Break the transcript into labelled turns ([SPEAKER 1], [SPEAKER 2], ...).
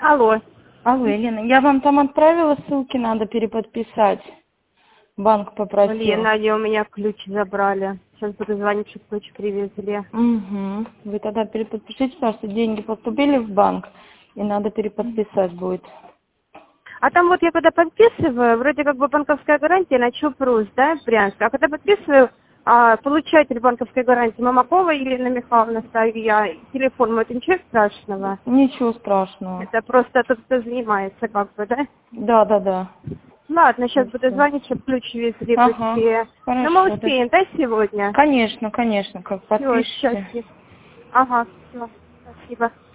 [SPEAKER 1] Алло.
[SPEAKER 2] Алло, Елена, я вам там отправила ссылки, надо переподписать. Банк попросил.
[SPEAKER 1] Блин, Надя, у меня ключ забрали. Сейчас буду звонить, чтобы ключ привезли.
[SPEAKER 2] Угу. Вы тогда переподпишите, потому что деньги поступили в банк, и надо переподписать будет.
[SPEAKER 1] А там вот я когда подписываю, вроде как бы банковская гарантия на Чупрус, да, Брянск. А когда подписываю, получатель банковской гарантии Мамакова Елена Михайловна, ставлю я телефон, это ничего страшного?
[SPEAKER 2] Ничего страшного.
[SPEAKER 1] Это просто тот, кто занимается, как бы, да?
[SPEAKER 2] Да.
[SPEAKER 1] Ладно, сейчас буду
[SPEAKER 2] Всё.
[SPEAKER 1] звонить, чтобы ключ везли
[SPEAKER 2] Ага,
[SPEAKER 1] быстрее.
[SPEAKER 2] хорошо.
[SPEAKER 1] Но мы успеем, да, сегодня?
[SPEAKER 2] Конечно, как
[SPEAKER 1] Все,
[SPEAKER 2] подпишите.
[SPEAKER 1] сейчас. Ага, все, спасибо.